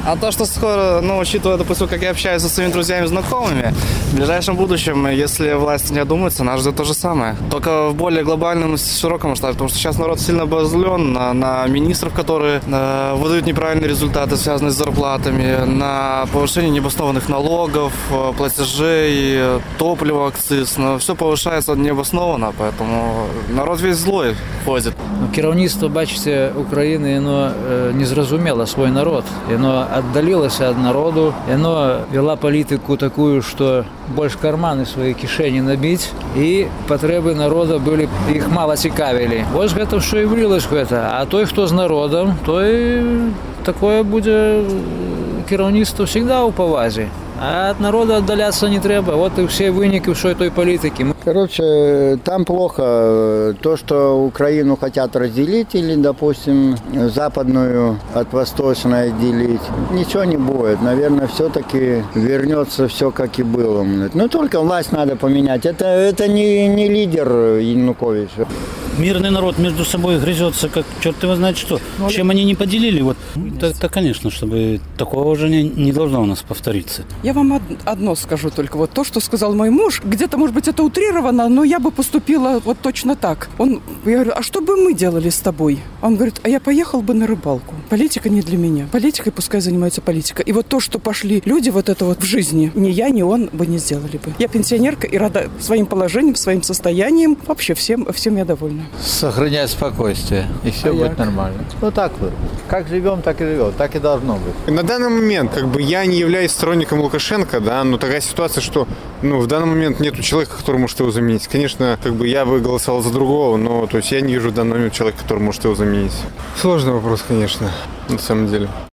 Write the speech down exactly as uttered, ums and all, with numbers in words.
А то, что скоро, ну, учитывая, допустим, как я общаюсь со своими друзьями и знакомыми, в ближайшем будущем, если власти не одумаются, нас ждет то же самое. Только в более глобальном, широком масштабе, потому что сейчас народ сильно обозлен на, на министров, которые э, выдают неправильные результаты, связанные с зарплатами, на повышение необоснованных налогов, платежей, топлива, акциз. Но все повышается необоснованно, поэтому народ весь злой ходит. Керівництво, бачите, України, воно не зрозуміло свій народ. Воно віддалилося від народу, воно вела політику таку, що більше кармани свої кишені набити, і потреби народу були, їх мало цікавили. Ось це що і влилось в це. А той, хто з народом, той таке буде керівництво завжди у повазі. А от народу віддалятися не треба. От і всі виники всієї той політики. Короче, там плохо то, что Украину хотят разделить или, допустим, западную от восточной отделить. Ничего не будет. Наверное, все-таки вернется все, как и было. Но только власть надо поменять. Это, это не, не лидер Янукович. Мирный народ между собой грызется, как черт его знает что. Чем они не поделили, вот, то, то конечно, чтобы такого уже не, не должно у нас повториться. Я вам одно скажу только. Вот то, что сказал мой муж, где-то, может быть, это утрировано, но я бы поступила вот точно так. Он, я говорю, а что бы мы делали с тобой? Он говорит, а я поехал бы на рыбалку. Политика не для меня. Политикой пускай занимается политика. И вот то, что пошли люди вот это вот в жизни, ни я, ни он бы не сделали бы. Я пенсионерка и рада своим положением, своим состоянием. Вообще всем, всем я довольна. Сохранять спокойствие, и все а будет як? Нормально. Ну так вот. Как живем, так и живем. Так и должно быть. На данный момент, как бы, я не являюсь сторонником Лукашенко, да, но такая ситуация, что, ну, в данный момент нету человека, который может его заменить. Конечно, как бы, я бы голосовал за другого, но, то есть, я не вижу в данный момент человека, который может его заменить. Сложный вопрос, конечно, на самом деле.